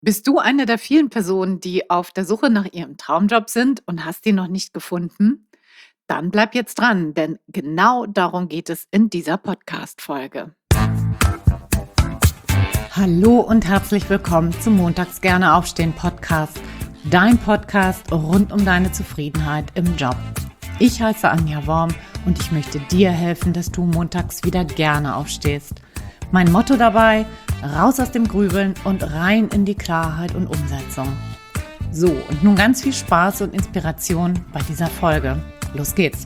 Bist du eine der vielen Personen, die auf der Suche nach ihrem Traumjob sind und hast ihn noch nicht gefunden? Dann bleib jetzt dran, denn genau darum geht es in dieser Podcast-Folge. Hallo und herzlich willkommen zum Montags gerne aufstehen Podcast, dein Podcast rund um deine Zufriedenheit im Job. Ich heiße Anja Worm und ich möchte dir helfen, dass du montags wieder gerne aufstehst. Mein Motto dabei: raus aus dem Grübeln und rein in die Klarheit und Umsetzung. So, und nun ganz viel Spaß und Inspiration bei dieser Folge. Los geht's!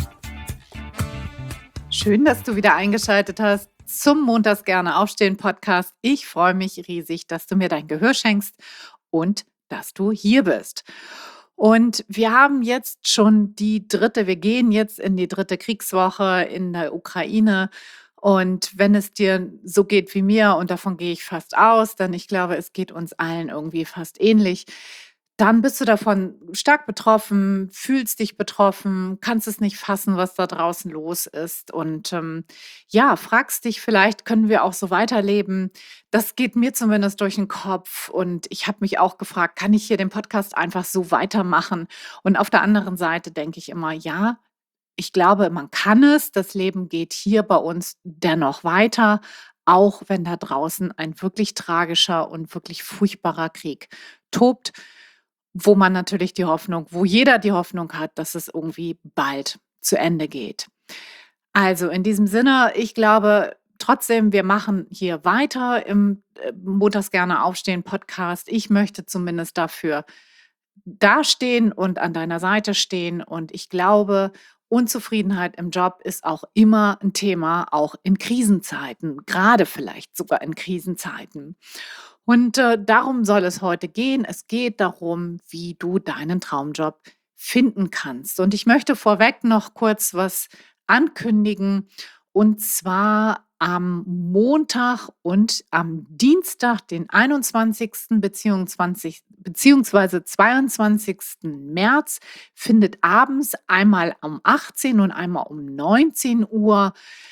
Schön, dass du wieder eingeschaltet hast zum Montags gerne aufstehen Podcast. Ich freue mich riesig, dass du mir dein Gehör schenkst und dass du hier bist. Und wir haben jetzt schon wir gehen jetzt in die dritte Kriegswoche in der Ukraine. Und wenn es dir so geht wie mir, und davon gehe ich fast aus, denn ich glaube, es geht uns allen irgendwie fast ähnlich, dann bist du davon stark betroffen, fühlst dich betroffen, kannst es nicht fassen, was da draußen los ist. Und ja, fragst dich vielleicht, können wir auch so weiterleben? Das geht mir zumindest durch den Kopf. Und ich habe mich auch gefragt, kann ich hier den Podcast einfach so weitermachen? Und auf der anderen Seite denke ich immer, ja, ich glaube, man kann es. Das Leben geht hier bei uns dennoch weiter, auch wenn da draußen ein wirklich tragischer und wirklich furchtbarer Krieg tobt, wo jeder die Hoffnung hat, dass es irgendwie bald zu Ende geht. Also in diesem Sinne, ich glaube trotzdem, wir machen hier weiter im Montags gerne aufstehen Podcast. Ich möchte zumindest dafür dastehen und an deiner Seite stehen. Und ich glaube, Unzufriedenheit im Job ist auch immer ein Thema, auch in Krisenzeiten, gerade vielleicht sogar in Krisenzeiten. Und darum soll es heute gehen. Es geht darum, wie du deinen Traumjob finden kannst. Und ich möchte vorweg noch kurz was ankündigen. Und zwar am Montag und am Dienstag, den 21. beziehungsweise 22. März, findet abends einmal um 18 und einmal um 19 Uhr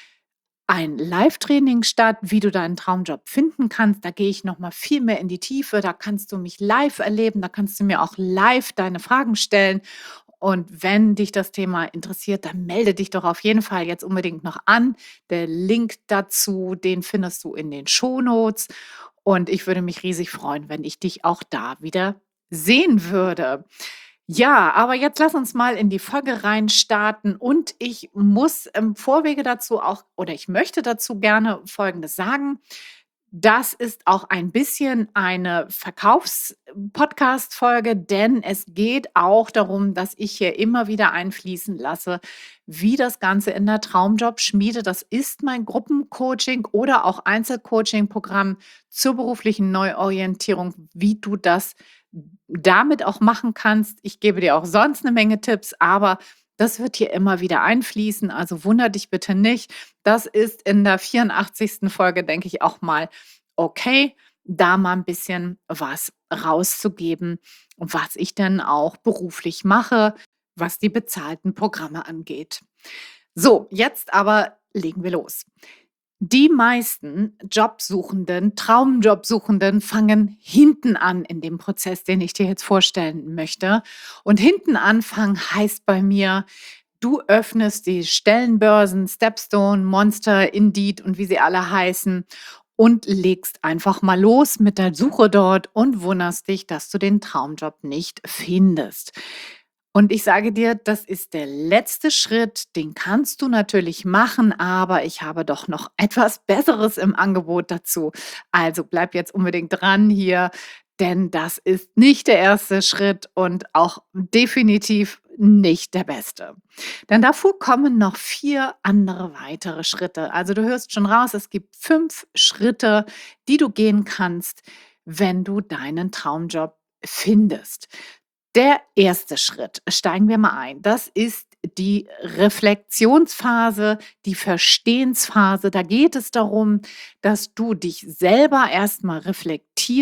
ein Live-Training statt, wie du deinen Traumjob finden kannst. Da gehe ich noch mal viel mehr in die Tiefe. Da kannst du mich live erleben. Da kannst du mir auch live deine Fragen stellen. Und wenn dich das Thema interessiert, dann melde dich doch auf jeden Fall jetzt unbedingt noch an. Der Link dazu, den findest du in den Shownotes. Und ich würde mich riesig freuen, wenn ich dich auch da wieder sehen würde. Ja, aber jetzt lass uns mal in die Folge reinstarten und ich muss im Vorwege dazu auch oder ich möchte dazu gerne Folgendes sagen. Das ist auch ein bisschen eine Verkaufs-Podcast-Folge, denn es geht auch darum, dass ich hier immer wieder einfließen lasse, wie das Ganze in der Traumjob-Schmiede, das ist mein Gruppencoaching oder auch Einzelcoaching-Programm zur beruflichen Neuorientierung, wie du das damit auch machen kannst. Ich gebe dir auch sonst eine Menge Tipps, aber das wird hier immer wieder einfließen. Also wunder dich bitte nicht. Das ist in der 84. Folge, denke ich, auch mal okay, da mal ein bisschen was rauszugeben, was ich dann auch beruflich mache, was die bezahlten Programme angeht. So, jetzt aber legen wir los. Die meisten Jobsuchenden, Traumjobsuchenden fangen hinten an in dem Prozess, den ich dir jetzt vorstellen möchte. Und hinten anfangen heißt bei mir, du öffnest die Stellenbörsen, Stepstone, Monster, Indeed und wie sie alle heißen und legst einfach mal los mit der Suche dort und wunderst dich, dass du den Traumjob nicht findest. Und ich sage dir, das ist der letzte Schritt, den kannst du natürlich machen, aber ich habe doch noch etwas Besseres im Angebot dazu. Also bleib jetzt unbedingt dran hier, denn das ist nicht der erste Schritt und auch definitiv nicht der beste. Denn davor kommen noch 4 andere weitere Schritte. Also du hörst schon raus, es gibt 5 Schritte, die du gehen kannst, wenn du deinen Traumjob findest. Der erste Schritt, steigen wir mal ein. Das ist die Reflexionsphase, die Verstehensphase. Da geht es darum, dass du dich selber erst mal reflektierst.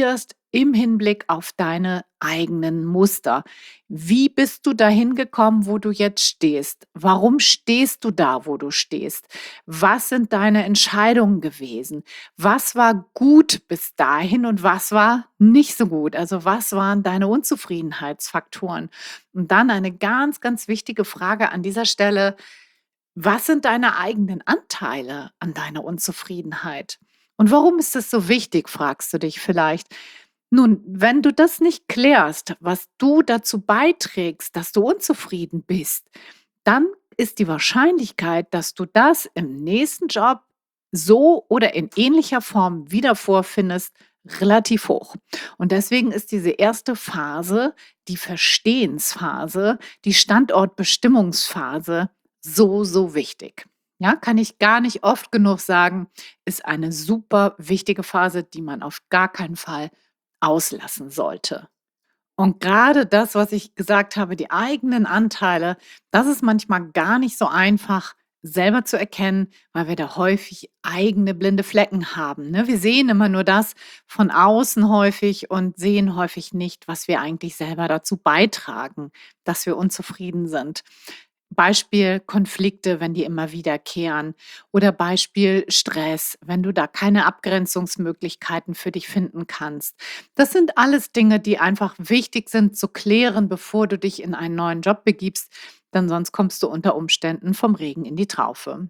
im Hinblick auf deine eigenen Muster. Wie bist du dahin gekommen, wo du jetzt stehst? Warum stehst du da, wo du stehst? Was sind deine Entscheidungen gewesen? Was war gut bis dahin und was war nicht so gut? Also was waren deine Unzufriedenheitsfaktoren? Und dann eine ganz, ganz wichtige Frage an dieser Stelle. Was sind deine eigenen Anteile an deiner Unzufriedenheit? Und warum ist das so wichtig, fragst du dich vielleicht. Nun, wenn du das nicht klärst, was du dazu beiträgst, dass du unzufrieden bist, dann ist die Wahrscheinlichkeit, dass du das im nächsten Job so oder in ähnlicher Form wieder vorfindest, relativ hoch. Und deswegen ist diese erste Phase, die Verstehensphase, die Standortbestimmungsphase so, so wichtig. Ja, kann ich gar nicht oft genug sagen, ist eine super wichtige Phase, die man auf gar keinen Fall auslassen sollte. Und gerade das, was ich gesagt habe, die eigenen Anteile, das ist manchmal gar nicht so einfach selber zu erkennen, weil wir da häufig eigene blinde Flecken haben, ne? Wir sehen immer nur das von außen häufig und sehen häufig nicht, was wir eigentlich selber dazu beitragen, dass wir unzufrieden sind. Beispiel Konflikte, wenn die immer wiederkehren oder Beispiel Stress, wenn du da keine Abgrenzungsmöglichkeiten für dich finden kannst. Das sind alles Dinge, die einfach wichtig sind zu klären, bevor du dich in einen neuen Job begibst, denn sonst kommst du unter Umständen vom Regen in die Traufe.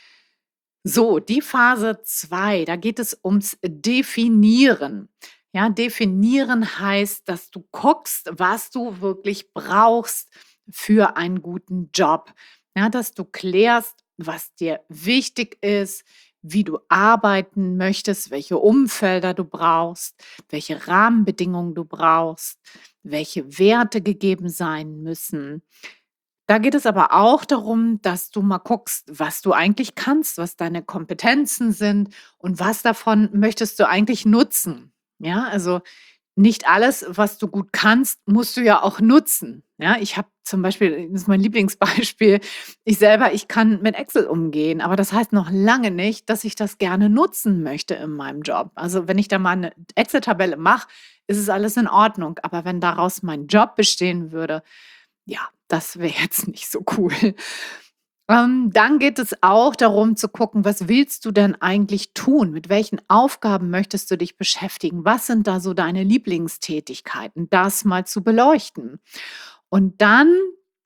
So, die Phase 2, da geht es ums Definieren. Ja, definieren heißt, dass du guckst, was du wirklich brauchst für einen guten Job. Ja, dass du klärst, was dir wichtig ist, wie du arbeiten möchtest, welche Umfelder du brauchst, welche Rahmenbedingungen du brauchst, welche Werte gegeben sein müssen. Da geht es aber auch darum, dass du mal guckst, was du eigentlich kannst, was deine Kompetenzen sind und was davon möchtest du eigentlich nutzen. Ja, also nicht alles, was du gut kannst, musst du ja auch nutzen. Ja, ich habe zum Beispiel, das ist mein Lieblingsbeispiel, ich kann mit Excel umgehen, aber das heißt noch lange nicht, dass ich das gerne nutzen möchte in meinem Job. Also wenn ich da mal eine Excel-Tabelle mache, ist es alles in Ordnung. Aber wenn daraus mein Job bestehen würde, ja, das wäre jetzt nicht so cool. Dann geht es auch darum zu gucken, was willst du denn eigentlich tun? Mit welchen Aufgaben möchtest du dich beschäftigen? Was sind da so deine Lieblingstätigkeiten? Das mal zu beleuchten. Und dann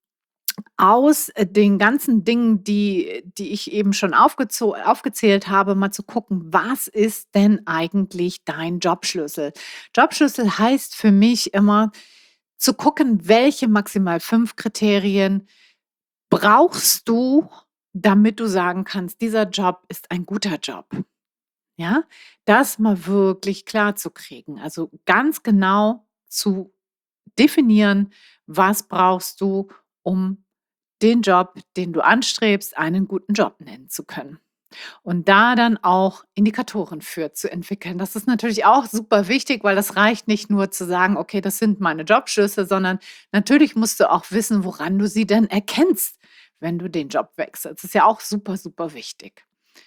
aus den ganzen Dingen, die ich eben schon aufgezählt habe, mal zu gucken, was ist denn eigentlich dein Jobschlüssel? Jobschlüssel heißt für mich immer zu gucken, welche maximal 5 Kriterien brauchst du, damit du sagen kannst, dieser Job ist ein guter Job. Ja, das mal wirklich klar zu kriegen. Also ganz genau zu definieren, was brauchst du, um den Job, den du anstrebst, einen guten Job nennen zu können. Und da dann auch Indikatoren für zu entwickeln. Das ist natürlich auch super wichtig, weil das reicht nicht nur zu sagen, okay, das sind meine Jobschlüsse, sondern natürlich musst du auch wissen, woran du sie denn erkennst, wenn du den Job wechselst. Das ist ja auch super, super wichtig.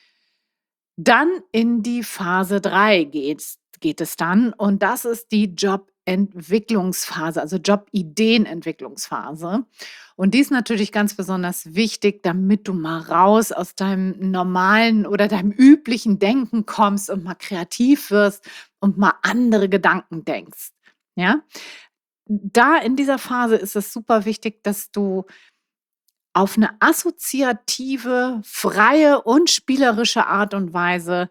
Dann in die Phase 3 geht es dann und das ist die Jobentwicklungsphase, also Jobideenentwicklungsphase. Und die ist natürlich ganz besonders wichtig, damit du mal raus aus deinem normalen oder deinem üblichen Denken kommst und mal kreativ wirst und mal andere Gedanken denkst. Ja? Da in dieser Phase ist es super wichtig, dass du auf eine assoziative, freie und spielerische Art und Weise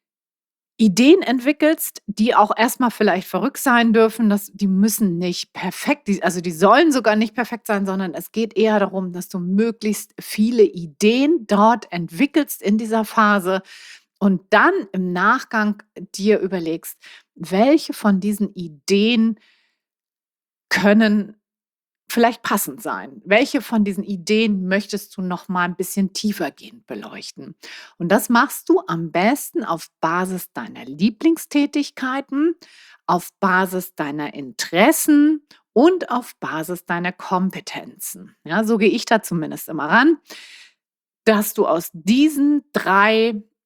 Ideen entwickelst, die auch erstmal vielleicht verrückt sein dürfen, die müssen nicht perfekt die sollen sogar nicht perfekt sein, sondern es geht eher darum, dass du möglichst viele Ideen dort entwickelst in dieser Phase und dann im Nachgang dir überlegst, welche von diesen Ideen können vielleicht passend sein. Welche von diesen Ideen möchtest du noch mal ein bisschen tiefergehend beleuchten? Und das machst du am besten auf Basis deiner Lieblingstätigkeiten, auf Basis deiner Interessen und auf Basis deiner Kompetenzen. Ja, so gehe ich da zumindest immer ran, dass du aus diesen 3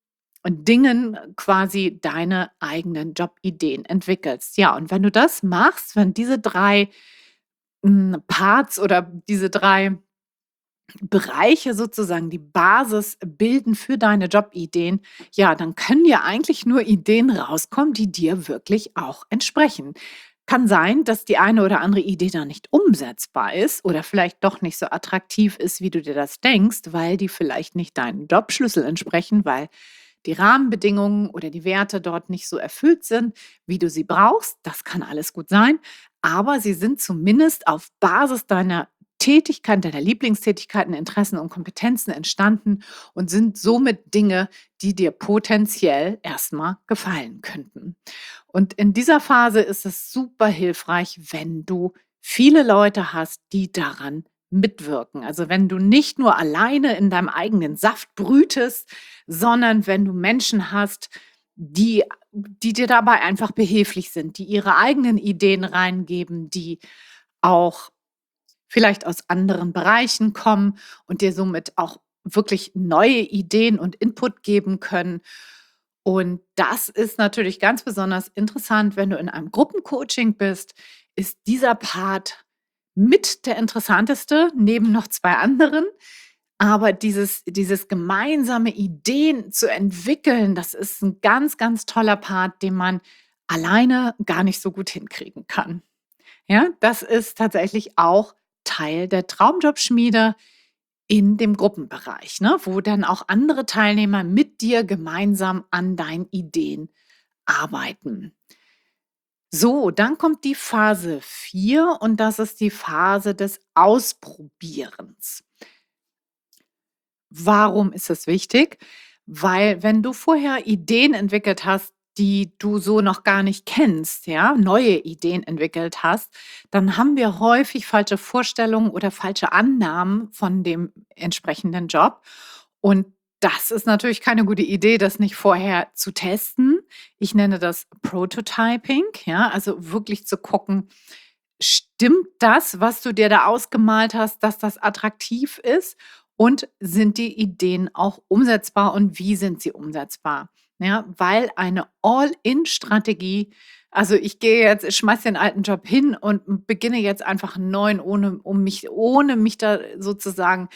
und Dingen quasi deine eigenen Jobideen entwickelst. Ja, und wenn du das machst, wenn diese 3 Parts oder diese 3 Bereiche sozusagen die Basis bilden für deine Jobideen, ja, dann können ja eigentlich nur Ideen rauskommen, die dir wirklich auch entsprechen. Kann sein, dass die eine oder andere Idee da nicht umsetzbar ist oder vielleicht doch nicht so attraktiv ist, wie du dir das denkst, weil die vielleicht nicht deinen Jobschlüssel entsprechen, weil die Rahmenbedingungen oder die Werte dort nicht so erfüllt sind, wie du sie brauchst. Das kann alles gut sein, aber sie sind zumindest auf Basis deiner Tätigkeiten, deiner Lieblingstätigkeiten, Interessen und Kompetenzen entstanden und sind somit Dinge, die dir potenziell erstmal gefallen könnten. Und in dieser Phase ist es super hilfreich, wenn du viele Leute hast, die daran mitwirken. Also wenn du nicht nur alleine in deinem eigenen Saft brütest, sondern wenn du Menschen hast, die dir dabei einfach behilflich sind, die ihre eigenen Ideen reingeben, die auch vielleicht aus anderen Bereichen kommen und dir somit auch wirklich neue Ideen und Input geben können. Und das ist natürlich ganz besonders interessant, wenn du in einem Gruppencoaching bist, ist dieser Part mit der interessanteste, neben noch 2 anderen. Aber dieses gemeinsame Ideen zu entwickeln, das ist ein ganz, ganz toller Part, den man alleine gar nicht so gut hinkriegen kann. Ja, das ist tatsächlich auch Teil der Traumjobschmiede in dem Gruppenbereich, ne, wo dann auch andere Teilnehmer mit dir gemeinsam an deinen Ideen arbeiten. So, dann kommt die Phase 4 und das ist die Phase des Ausprobierens. Warum ist es wichtig? Weil wenn du vorher Ideen entwickelt hast, die du so noch gar nicht kennst, ja, neue Ideen entwickelt hast, dann haben wir häufig falsche Vorstellungen oder falsche Annahmen von dem entsprechenden Job. Und das ist natürlich keine gute Idee, das nicht vorher zu testen. Ich nenne das Prototyping, ja, also wirklich zu gucken, stimmt das, was du dir da ausgemalt hast, dass das attraktiv ist? Und sind die Ideen auch umsetzbar und wie sind sie umsetzbar? Ja, weil eine All-in-Strategie, also ich gehe jetzt, ich schmeiß den alten Job hin und beginne jetzt einfach einen neuen, ohne mich da sozusagen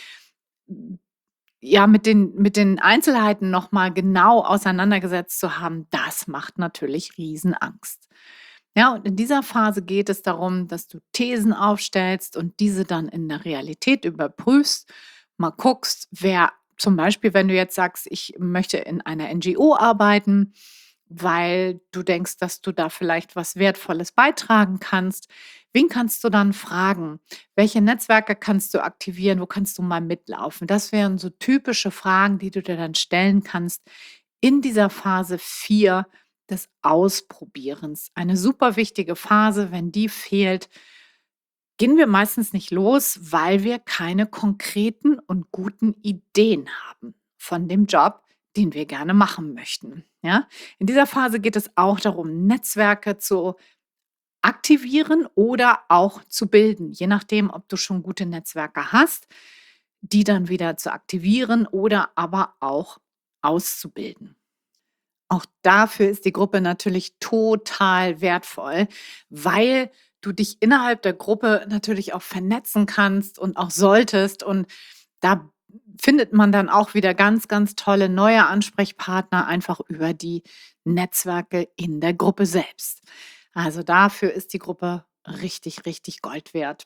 ja mit den Einzelheiten noch mal genau auseinandergesetzt zu haben, das macht natürlich Riesenangst. Ja, und in dieser Phase geht es darum, dass du Thesen aufstellst und diese dann in der Realität überprüfst, mal guckst, wer zum Beispiel, wenn du jetzt sagst, ich möchte in einer NGO arbeiten, weil du denkst, dass du da vielleicht was Wertvolles beitragen kannst. Wen kannst du dann fragen? Welche Netzwerke kannst du aktivieren? Wo kannst du mal mitlaufen? Das wären so typische Fragen, die du dir dann stellen kannst in dieser Phase 4 des Ausprobierens. Eine super wichtige Phase. Wenn die fehlt, gehen wir meistens nicht los, weil wir keine konkreten und guten Ideen haben von dem Job, den wir gerne machen möchten. Ja? In dieser Phase geht es auch darum, Netzwerke zu aktivieren oder auch zu bilden, je nachdem, ob du schon gute Netzwerke hast, die dann wieder zu aktivieren oder aber auch auszubilden. Auch dafür ist die Gruppe natürlich total wertvoll, weil du dich innerhalb der Gruppe natürlich auch vernetzen kannst und auch solltest. Und da findet man dann auch wieder ganz, ganz tolle neue Ansprechpartner einfach über die Netzwerke in der Gruppe selbst. Also dafür ist die Gruppe richtig, richtig Gold wert.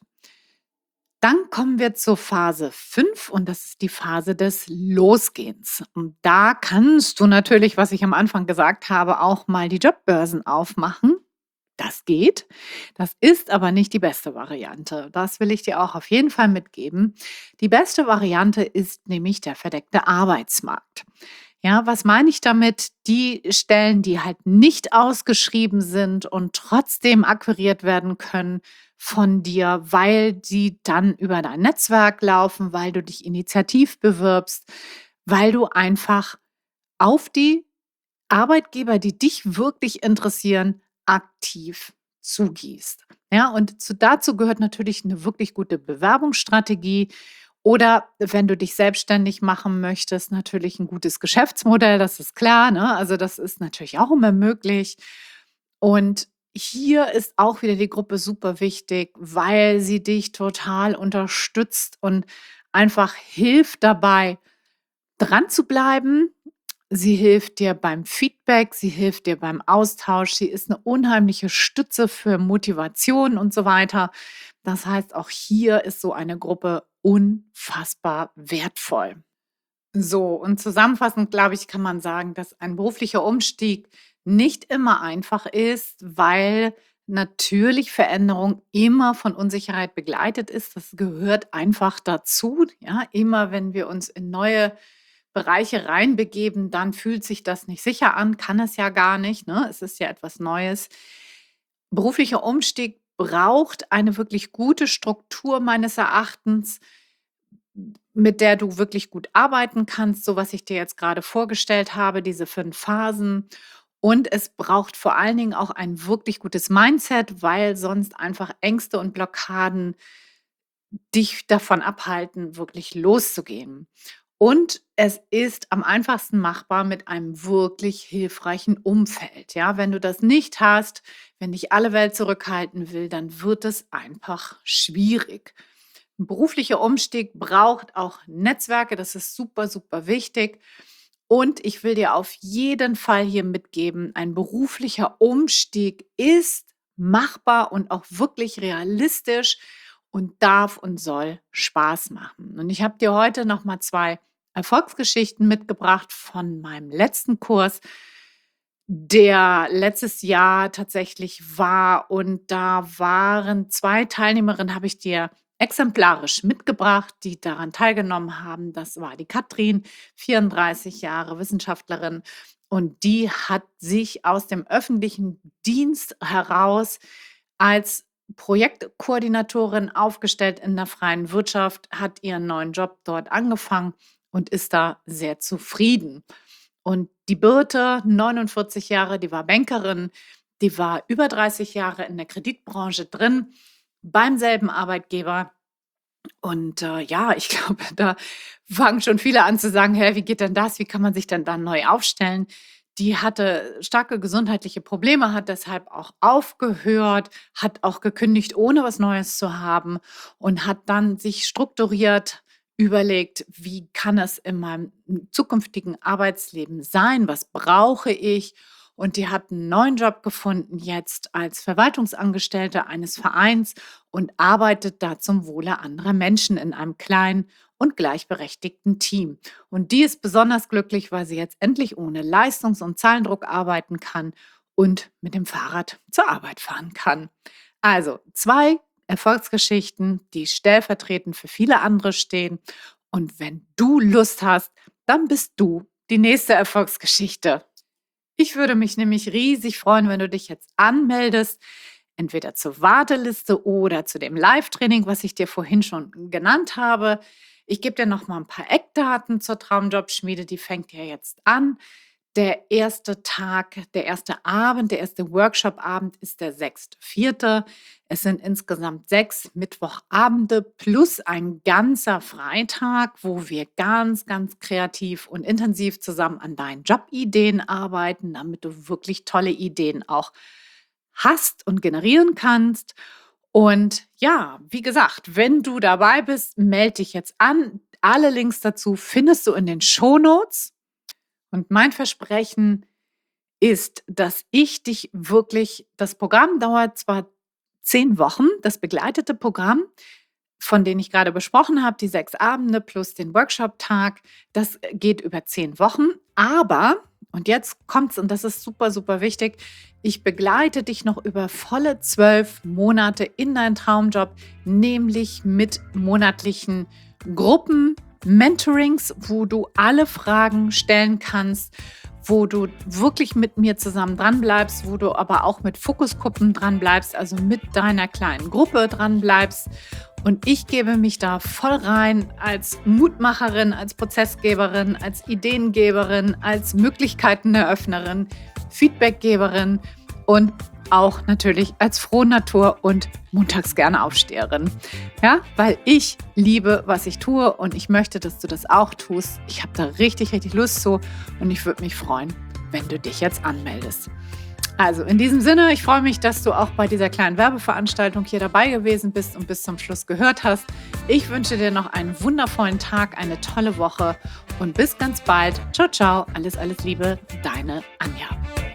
Dann kommen wir zur Phase 5 und das ist die Phase des Losgehens. Und da kannst du natürlich, was ich am Anfang gesagt habe, auch mal die Jobbörsen aufmachen. Das geht. Das ist aber nicht die beste Variante. Das will ich dir auch auf jeden Fall mitgeben. Die beste Variante ist nämlich der verdeckte Arbeitsmarkt. Ja, was meine ich damit? Die Stellen, die halt nicht ausgeschrieben sind und trotzdem akquiriert werden können von dir, weil die dann über dein Netzwerk laufen, weil du dich initiativ bewirbst, weil du einfach auf die Arbeitgeber, die dich wirklich interessieren, aktiv zugehst. Ja, und dazu gehört natürlich eine wirklich gute Bewerbungsstrategie Oder wenn du dich selbstständig machen möchtest, natürlich ein gutes Geschäftsmodell, das ist klar, ne? Also, das ist natürlich auch immer möglich. Und hier ist auch wieder die Gruppe super wichtig, weil sie dich total unterstützt und einfach hilft dabei, dran zu bleiben. Sie hilft dir beim Feedback, sie hilft dir beim Austausch, sie ist eine unheimliche Stütze für Motivation und so weiter. Das heißt, auch hier ist so eine Gruppe unfassbar wertvoll. So, und zusammenfassend, glaube ich, kann man sagen, dass ein beruflicher Umstieg nicht immer einfach ist, weil natürlich Veränderung immer von Unsicherheit begleitet ist. Das gehört einfach dazu. Ja, immer wenn wir uns in neue Bereiche reinbegeben, dann fühlt sich das nicht sicher an, kann es ja gar nicht. Ne? Es ist ja etwas Neues. Beruflicher Umstieg braucht eine wirklich gute Struktur meines Erachtens, mit der du wirklich gut arbeiten kannst, so was ich dir jetzt gerade vorgestellt habe, diese 5 Phasen. Und es braucht vor allen Dingen auch ein wirklich gutes Mindset, weil sonst einfach Ängste und Blockaden dich davon abhalten, wirklich loszugehen. Und es ist am einfachsten machbar mit einem wirklich hilfreichen Umfeld. Ja, wenn du das nicht hast, wenn dich alle Welt zurückhalten will, dann wird es einfach schwierig. 'N beruflicher Umstieg braucht auch Netzwerke, das ist super, super wichtig. Und ich will dir auf jeden Fall hier mitgeben, ein beruflicher Umstieg ist machbar und auch wirklich realistisch und darf und soll Spaß machen. Und ich habe dir heute noch mal 2 Erfolgsgeschichten mitgebracht von meinem letzten Kurs, der letztes Jahr tatsächlich war. Und da waren 2 Teilnehmerinnen, habe ich dir exemplarisch mitgebracht, die daran teilgenommen haben. Das war die Katrin, 34 Jahre Wissenschaftlerin. Und die hat sich aus dem öffentlichen Dienst heraus als Projektkoordinatorin aufgestellt in der freien Wirtschaft, hat ihren neuen Job dort angefangen und ist da sehr zufrieden. Und die Birte, 49 Jahre, die war Bankerin, die war über 30 Jahre in der Kreditbranche drin, beim selben Arbeitgeber. Und ja, ich glaube, da fangen schon viele an zu sagen: „Hä, wie geht denn das? Wie kann man sich denn dann neu aufstellen?“ Die hatte starke gesundheitliche Probleme, hat deshalb auch aufgehört, hat auch gekündigt, ohne was Neues zu haben und hat dann sich strukturiert überlegt: „Wie kann es in meinem zukünftigen Arbeitsleben sein? Was brauche ich?“ Und die hat einen neuen Job gefunden jetzt als Verwaltungsangestellte eines Vereins und arbeitet da zum Wohle anderer Menschen in einem kleinen und gleichberechtigten Team. Und die ist besonders glücklich, weil sie jetzt endlich ohne Leistungs- und Zahlendruck arbeiten kann und mit dem Fahrrad zur Arbeit fahren kann. Also 2 Erfolgsgeschichten, die stellvertretend für viele andere stehen. Und wenn du Lust hast, dann bist du die nächste Erfolgsgeschichte. Ich würde mich nämlich riesig freuen, wenn du dich jetzt anmeldest, entweder zur Warteliste oder zu dem Live-Training, was ich dir vorhin schon genannt habe. Ich gebe dir noch mal ein paar Eckdaten zur Traumjobschmiede, die fängt ja jetzt an. Der erste Tag, der erste Abend, der erste Workshop-Abend ist der 6.4. Es sind insgesamt 6 Mittwochabende plus ein ganzer Freitag, wo wir ganz, ganz kreativ und intensiv zusammen an deinen Jobideen arbeiten, damit du wirklich tolle Ideen auch hast und generieren kannst. Und ja, wie gesagt, wenn du dabei bist, melde dich jetzt an. Alle Links dazu findest du in den Shownotes. Und mein Versprechen ist, dass ich dich wirklich, das Programm dauert zwar 10 Wochen, das begleitete Programm, von denen ich gerade besprochen habe, die 6 Abende plus den Workshop-Tag, das geht über 10 Wochen. Aber, und jetzt kommt's, und das ist super, super wichtig, ich begleite dich noch über volle 12 Monate in deinen Traumjob, nämlich mit monatlichen Gruppen, Mentorings, wo du alle Fragen stellen kannst, wo du wirklich mit mir zusammen dran bleibst, wo du aber auch mit Fokusgruppen dran bleibst, also mit deiner kleinen Gruppe dran bleibst. Und ich gebe mich da voll rein als Mutmacherin, als Prozessgeberin, als Ideengeberin, als Möglichkeiteneröffnerin, Feedbackgeberin und auch natürlich als Frohnatur und montags gerne Aufsteherin. Ja, weil ich liebe, was ich tue und ich möchte, dass du das auch tust. Ich habe da richtig, richtig Lust zu und ich würde mich freuen, wenn du dich jetzt anmeldest. Also in diesem Sinne, ich freue mich, dass du auch bei dieser kleinen Werbeveranstaltung hier dabei gewesen bist und bis zum Schluss gehört hast. Ich wünsche dir noch einen wundervollen Tag, eine tolle Woche und bis ganz bald. Ciao, ciao, alles, alles Liebe, deine Anja.